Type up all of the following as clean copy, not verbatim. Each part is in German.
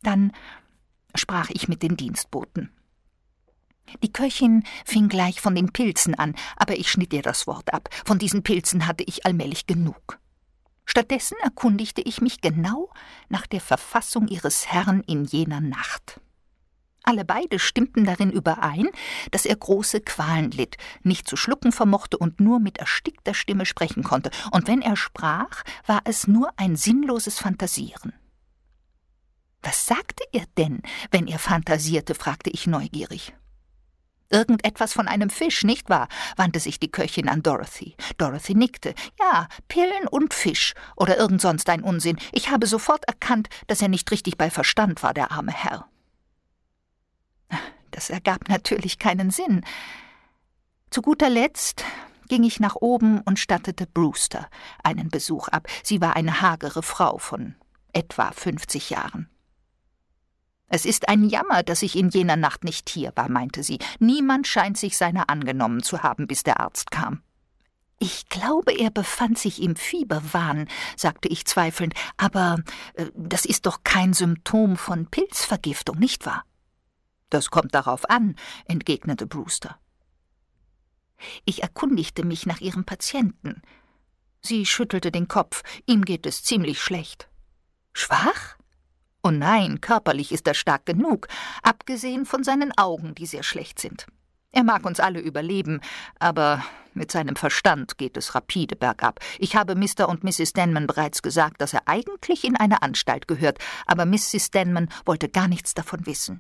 Dann sprach ich mit den Dienstboten. Die Köchin fing gleich von den Pilzen an, aber ich schnitt ihr das Wort ab. Von diesen Pilzen hatte ich allmählich genug. Stattdessen erkundigte ich mich genau nach der Verfassung ihres Herrn in jener Nacht. Alle beide stimmten darin überein, dass er große Qualen litt, nicht zu schlucken vermochte und nur mit erstickter Stimme sprechen konnte. Und wenn er sprach, war es nur ein sinnloses Phantasieren. »Was sagte er denn, wenn er phantasierte?« fragte ich neugierig. »Irgendetwas von einem Fisch, nicht wahr?« wandte sich die Köchin an Dorothy. Dorothy nickte. »Ja, Pillen und Fisch oder irgend sonst ein Unsinn. Ich habe sofort erkannt, dass er nicht richtig bei Verstand war, der arme Herr.« Das ergab natürlich keinen Sinn. Zu guter Letzt ging ich nach oben und stattete Brewster einen Besuch ab. Sie war eine hagere Frau von etwa 50 Jahren. »Es ist ein Jammer, dass ich in jener Nacht nicht hier war«, meinte sie. »Niemand scheint sich seiner angenommen zu haben, bis der Arzt kam.« »Ich glaube, er befand sich im Fieberwahn«, sagte ich zweifelnd. »Aber das ist doch kein Symptom von Pilzvergiftung, nicht wahr?« »Das kommt darauf an«, entgegnete Brewster. Ich erkundigte mich nach ihrem Patienten. Sie schüttelte den Kopf. »Ihm geht es ziemlich schlecht.« »Schwach?« »Oh nein, körperlich ist er stark genug, abgesehen von seinen Augen, die sehr schlecht sind. Er mag uns alle überleben, aber mit seinem Verstand geht es rapide bergab. Ich habe Mr. und Mrs. Denman bereits gesagt, dass er eigentlich in eine Anstalt gehört, aber Mrs. Denman wollte gar nichts davon wissen.«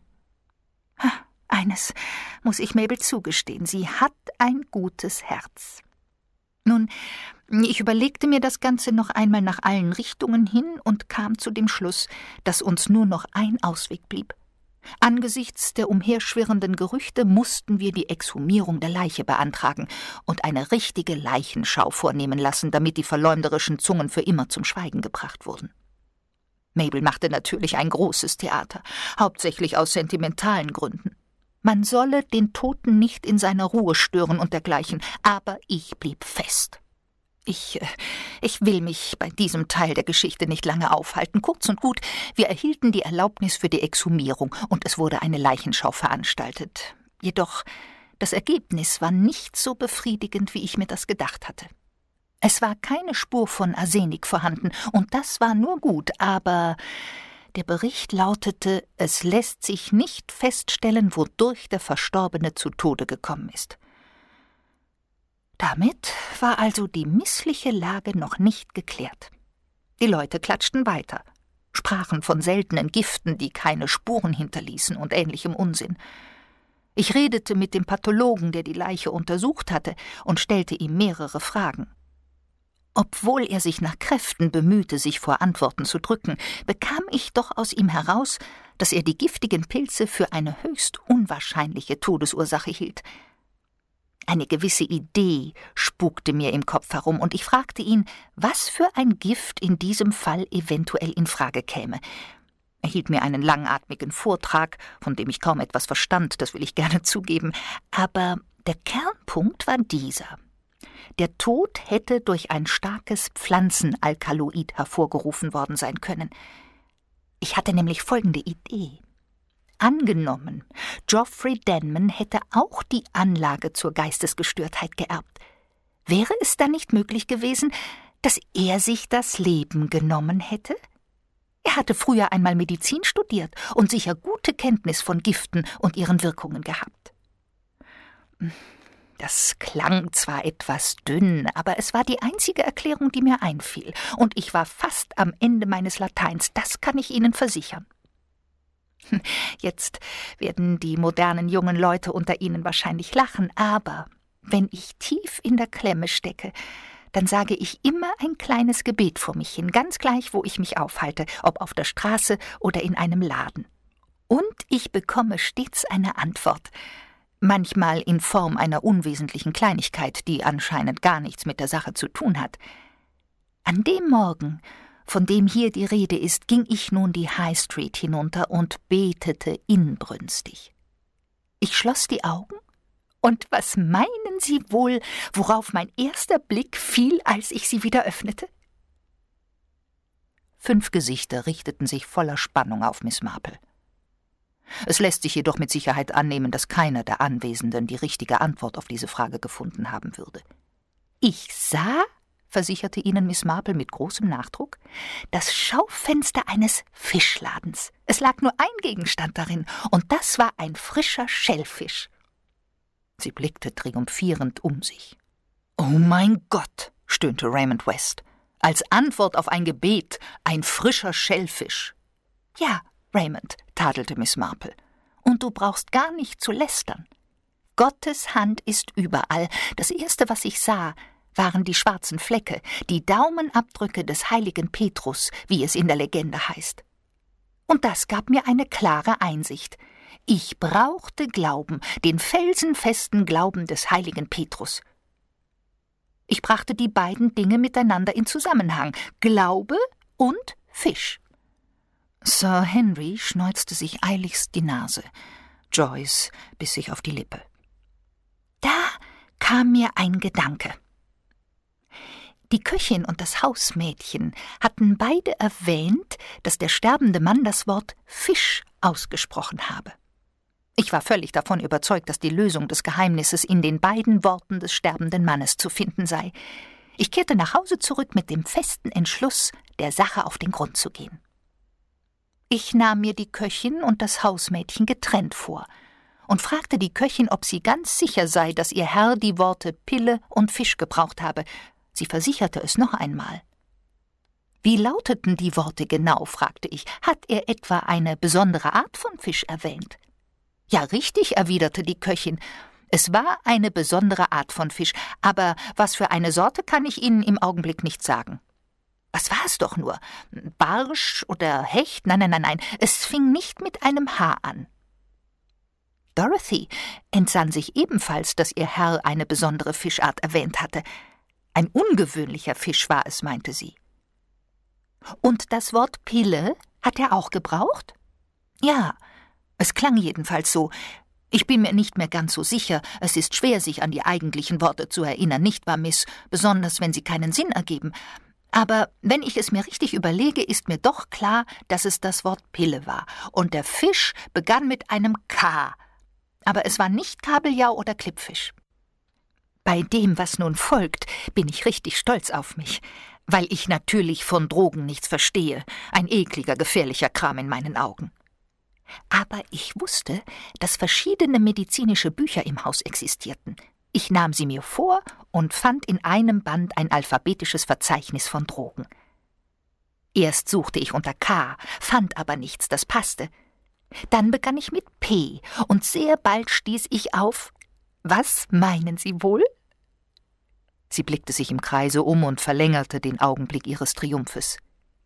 »Eines muss ich Mabel zugestehen, sie hat ein gutes Herz.« Nun, ich überlegte mir das Ganze noch einmal nach allen Richtungen hin und kam zu dem Schluss, dass uns nur noch ein Ausweg blieb. Angesichts der umherschwirrenden Gerüchte mussten wir die Exhumierung der Leiche beantragen und eine richtige Leichenschau vornehmen lassen, damit die verleumderischen Zungen für immer zum Schweigen gebracht wurden. Mabel machte natürlich ein großes Theater, hauptsächlich aus sentimentalen Gründen. Man solle den Toten nicht in seiner Ruhe stören und dergleichen, aber ich blieb fest. Ich will mich bei diesem Teil der Geschichte nicht lange aufhalten. Kurz und gut, wir erhielten die Erlaubnis für die Exhumierung und es wurde eine Leichenschau veranstaltet. Jedoch, das Ergebnis war nicht so befriedigend, wie ich mir das gedacht hatte. Es war keine Spur von Arsenik vorhanden und das war nur gut, aber der Bericht lautete, es lässt sich nicht feststellen, wodurch der Verstorbene zu Tode gekommen ist. Damit war also die missliche Lage noch nicht geklärt. Die Leute klatschten weiter, sprachen von seltenen Giften, die keine Spuren hinterließen und ähnlichem Unsinn. Ich redete mit dem Pathologen, der die Leiche untersucht hatte, und stellte ihm mehrere Fragen. Obwohl er sich nach Kräften bemühte, sich vor Antworten zu drücken, bekam ich doch aus ihm heraus, dass er die giftigen Pilze für eine höchst unwahrscheinliche Todesursache hielt. Eine gewisse Idee spukte mir im Kopf herum, und ich fragte ihn, was für ein Gift in diesem Fall eventuell in Frage käme. Er hielt mir einen langatmigen Vortrag, von dem ich kaum etwas verstand, das will ich gerne zugeben, aber der Kernpunkt war dieser. Der Tod hätte durch ein starkes Pflanzenalkaloid hervorgerufen worden sein können. Ich hatte nämlich folgende Idee. Angenommen, Geoffrey Denman hätte auch die Anlage zur Geistesgestörtheit geerbt. Wäre es dann nicht möglich gewesen, dass er sich das Leben genommen hätte? Er hatte früher einmal Medizin studiert und sicher gute Kenntnis von Giften und ihren Wirkungen gehabt. Das klang zwar etwas dünn, aber es war die einzige Erklärung, die mir einfiel, und ich war fast am Ende meines Lateins, das kann ich Ihnen versichern. Jetzt werden die modernen jungen Leute unter Ihnen wahrscheinlich lachen, aber wenn ich tief in der Klemme stecke, dann sage ich immer ein kleines Gebet vor mich hin, ganz gleich, wo ich mich aufhalte, ob auf der Straße oder in einem Laden. Und ich bekomme stets eine Antwort, manchmal in Form einer unwesentlichen Kleinigkeit, die anscheinend gar nichts mit der Sache zu tun hat. An dem Morgen, von dem hier die Rede ist, ging ich nun die High Street hinunter und betete inbrünstig. Ich schloss die Augen, und was meinen Sie wohl, worauf mein erster Blick fiel, als ich sie wieder öffnete? 5 Gesichter richteten sich voller Spannung auf Miss Marple. Es lässt sich jedoch mit Sicherheit annehmen, dass keiner der Anwesenden die richtige Antwort auf diese Frage gefunden haben würde. »Ich sah«, versicherte ihnen Miss Marple mit großem Nachdruck, »das Schaufenster eines Fischladens. Es lag nur ein Gegenstand darin, und das war ein frischer Schellfisch.« Sie blickte triumphierend um sich. »Oh mein Gott«, stöhnte Raymond West, »als Antwort auf ein Gebet ein frischer Schellfisch.« »Ja, Raymond«, tadelte Miss Marple, »und du brauchst gar nicht zu lästern. Gottes Hand ist überall. Das Erste, was ich sah, waren die schwarzen Flecke, die Daumenabdrücke des heiligen Petrus, wie es in der Legende heißt. Und das gab mir eine klare Einsicht. Ich brauchte Glauben, den felsenfesten Glauben des heiligen Petrus. Ich brachte die beiden Dinge miteinander in Zusammenhang, Glaube und Fisch. Sir Henry schneuzte sich eiligst die Nase. Joyce biss sich auf die Lippe. Da kam mir ein Gedanke. Die Köchin und das Hausmädchen hatten beide erwähnt, dass der sterbende Mann das Wort Fisch ausgesprochen habe. Ich war völlig davon überzeugt, dass die Lösung des Geheimnisses in den beiden Worten des sterbenden Mannes zu finden sei. Ich kehrte nach Hause zurück mit dem festen Entschluss, der Sache auf den Grund zu gehen. Ich nahm mir die Köchin und das Hausmädchen getrennt vor und fragte die Köchin, ob sie ganz sicher sei, dass ihr Herr die Worte Pille und Fisch gebraucht habe. Sie versicherte es noch einmal. »Wie lauteten die Worte genau?« fragte ich. »Hat er etwa eine besondere Art von Fisch erwähnt?« »Ja, richtig«, erwiderte die Köchin. »Es war eine besondere Art von Fisch, aber was für eine Sorte, kann ich Ihnen im Augenblick nicht sagen.« »Was war es doch nur? Barsch oder Hecht? Nein, es fing nicht mit einem H an.« Dorothy entsann sich ebenfalls, dass ihr Herr eine besondere Fischart erwähnt hatte. Ein ungewöhnlicher Fisch war es, meinte sie. »Und das Wort Pille hat er auch gebraucht?« »Ja, es klang jedenfalls so. Ich bin mir nicht mehr ganz so sicher. Es ist schwer, sich an die eigentlichen Worte zu erinnern, nicht wahr, Miss? Besonders, wenn sie keinen Sinn ergeben. Aber wenn ich es mir richtig überlege, ist mir doch klar, dass es das Wort Pille war. Und der Fisch begann mit einem K. Aber es war nicht Kabeljau oder Klippfisch.« Bei dem, was nun folgt, bin ich richtig stolz auf mich, weil ich natürlich von Drogen nichts verstehe, ein ekliger, gefährlicher Kram in meinen Augen. Aber ich wusste, dass verschiedene medizinische Bücher im Haus existierten. Ich nahm sie mir vor und fand in einem Band ein alphabetisches Verzeichnis von Drogen. Erst suchte ich unter K, fand aber nichts, das passte. Dann begann ich mit P und sehr bald stieß ich auf... Was meinen Sie wohl? Sie blickte sich im Kreise um und verlängerte den Augenblick ihres Triumphes.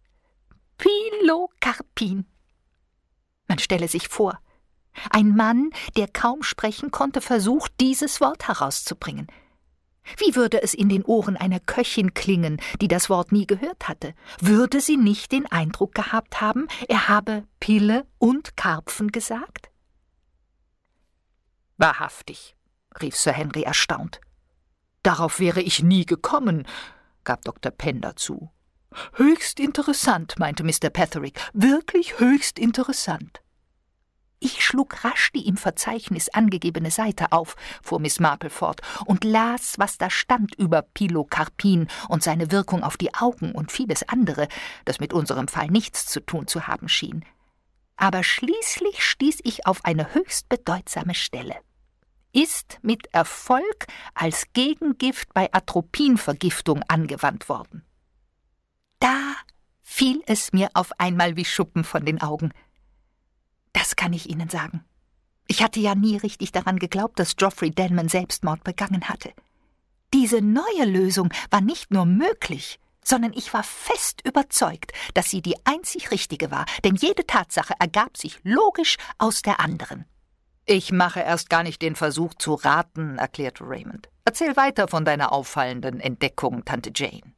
Pilocarpin. Man stelle sich vor, ein Mann, der kaum sprechen konnte, versucht, dieses Wort herauszubringen. Wie würde es in den Ohren einer Köchin klingen, die das Wort nie gehört hatte? Würde sie nicht den Eindruck gehabt haben, er habe Pille und Karpfen gesagt? »Wahrhaftig«, rief Sir Henry erstaunt. »Darauf wäre ich nie gekommen«, gab Dr. Pender zu. »Höchst interessant«, meinte Mr. Petherick, »wirklich höchst interessant.« »Ich schlug rasch die im Verzeichnis angegebene Seite auf«, fuhr Miss Marple fort, »und las, was da stand über Pilocarpin und seine Wirkung auf die Augen und vieles andere, das mit unserem Fall nichts zu tun zu haben schien. Aber schließlich stieß ich auf eine höchst bedeutsame Stelle. Ist mit Erfolg als Gegengift bei Atropinvergiftung angewandt worden. Da fiel es mir auf einmal wie Schuppen von den Augen. Das kann ich Ihnen sagen. Ich hatte ja nie richtig daran geglaubt, dass Geoffrey Denman Selbstmord begangen hatte. Diese neue Lösung war nicht nur möglich, sondern ich war fest überzeugt, dass sie die einzig richtige war, denn jede Tatsache ergab sich logisch aus der anderen. »Ich mache erst gar nicht den Versuch zu raten«, erklärte Raymond. »Erzähl weiter von deiner auffallenden Entdeckung, Tante Jane.«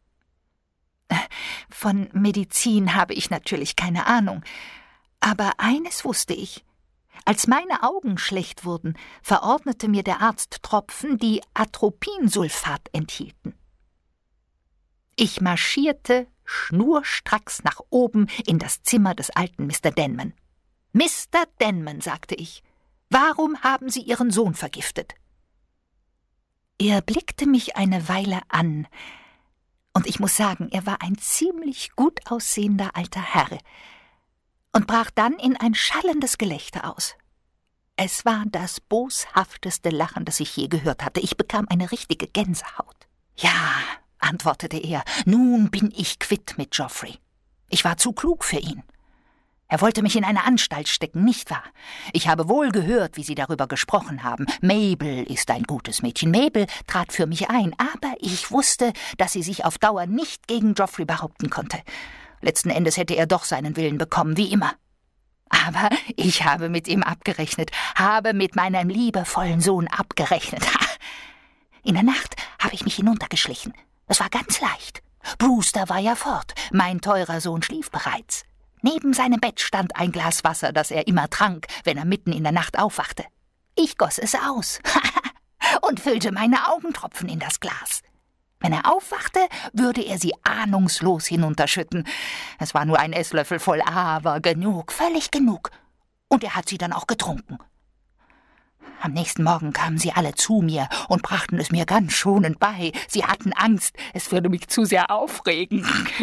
»Von Medizin habe ich natürlich keine Ahnung. Aber eines wusste ich. Als meine Augen schlecht wurden, verordnete mir der Arzt Tropfen, die Atropinsulfat enthielten. Ich marschierte schnurstracks nach oben in das Zimmer des alten Mr. Denman. »Mr. Denman«, sagte ich, »warum haben Sie Ihren Sohn vergiftet?« Er blickte mich eine Weile an, und ich muss sagen, er war ein ziemlich gut aussehender alter Herr, und brach dann in ein schallendes Gelächter aus. Es war das boshafteste Lachen, das ich je gehört hatte. Ich bekam eine richtige Gänsehaut. »Ja«, antwortete er, »nun bin ich quitt mit Geoffrey. Ich war zu klug für ihn. Er wollte mich in eine Anstalt stecken, nicht wahr? Ich habe wohl gehört, wie Sie darüber gesprochen haben. Mabel ist ein gutes Mädchen. Mabel trat für mich ein, aber ich wusste, dass sie sich auf Dauer nicht gegen Geoffrey behaupten konnte. Letzten Endes hätte er doch seinen Willen bekommen, wie immer. Aber ich habe mit ihm abgerechnet, habe mit meinem liebevollen Sohn abgerechnet. In der Nacht habe ich mich hinuntergeschlichen. Es war ganz leicht. Brewster war ja fort. Mein teurer Sohn schlief bereits. Neben seinem Bett stand ein Glas Wasser, das er immer trank, wenn er mitten in der Nacht aufwachte. Ich goss es aus und füllte meine Augentropfen in das Glas. Wenn er aufwachte, würde er sie ahnungslos hinunterschütten. Es war nur ein Esslöffel voll, aber genug, völlig genug. Und er hat sie dann auch getrunken. Am nächsten Morgen kamen sie alle zu mir und brachten es mir ganz schonend bei. Sie hatten Angst, es würde mich zu sehr aufregen.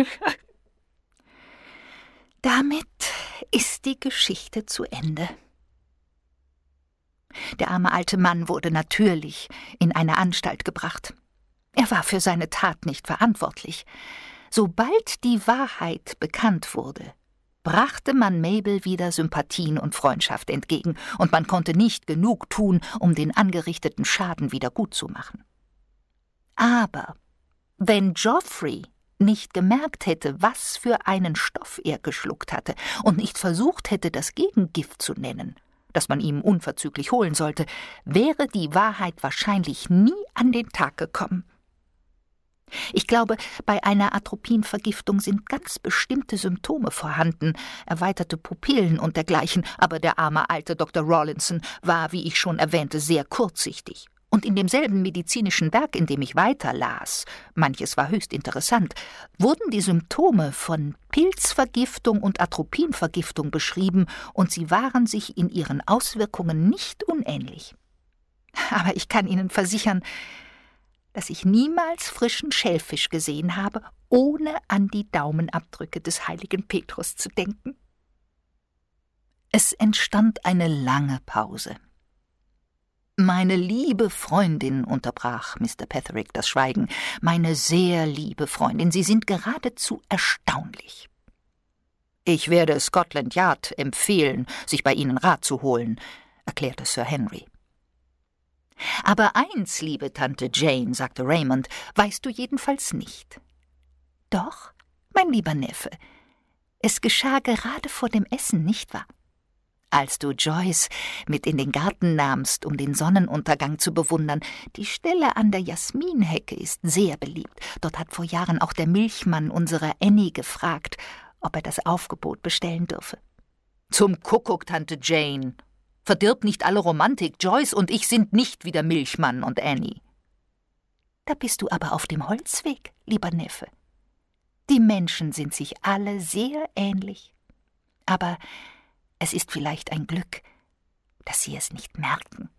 Damit ist die Geschichte zu Ende. Der arme alte Mann wurde natürlich in eine Anstalt gebracht. Er war für seine Tat nicht verantwortlich. Sobald die Wahrheit bekannt wurde, brachte man Mabel wieder Sympathien und Freundschaft entgegen, und man konnte nicht genug tun, um den angerichteten Schaden wieder gutzumachen. Aber wenn Geoffrey nicht gemerkt hätte, was für einen Stoff er geschluckt hatte, und nicht versucht hätte, das Gegengift zu nennen, das man ihm unverzüglich holen sollte, wäre die Wahrheit wahrscheinlich nie an den Tag gekommen. Ich glaube, bei einer Atropinvergiftung sind ganz bestimmte Symptome vorhanden, erweiterte Pupillen und dergleichen, aber der arme alte Dr. Rawlinson war, wie ich schon erwähnte, sehr kurzsichtig. Und in demselben medizinischen Werk, in dem ich weiterlas, manches war höchst interessant, wurden die Symptome von Pilzvergiftung und Atropinvergiftung beschrieben, und sie waren sich in ihren Auswirkungen nicht unähnlich. Aber ich kann Ihnen versichern, dass ich niemals frischen Schellfisch gesehen habe, ohne an die Daumenabdrücke des heiligen Petrus zu denken. Es entstand eine lange Pause. »Meine liebe Freundin«, unterbrach Mr. Petherick das Schweigen, »meine sehr liebe Freundin, Sie sind geradezu erstaunlich. Ich werde Scotland Yard empfehlen, sich bei Ihnen Rat zu holen«, erklärte Sir Henry. »Aber eins, liebe Tante Jane«, sagte Raymond, »weißt du jedenfalls nicht.« »Doch, mein lieber Neffe, es geschah gerade vor dem Essen, nicht wahr? Als du Joyce mit in den Garten nahmst, um den Sonnenuntergang zu bewundern. Die Stelle an der Jasminhecke ist sehr beliebt. Dort hat vor Jahren auch der Milchmann unserer Annie gefragt, ob er das Aufgebot bestellen dürfe.« »Zum Kuckuck, Tante Jane! Verdirb nicht alle Romantik. Joyce und ich sind nicht wie der Milchmann und Annie.« »Da bist du aber auf dem Holzweg, lieber Neffe. Die Menschen sind sich alle sehr ähnlich. Aber es ist vielleicht ein Glück, dass sie es nicht merken.«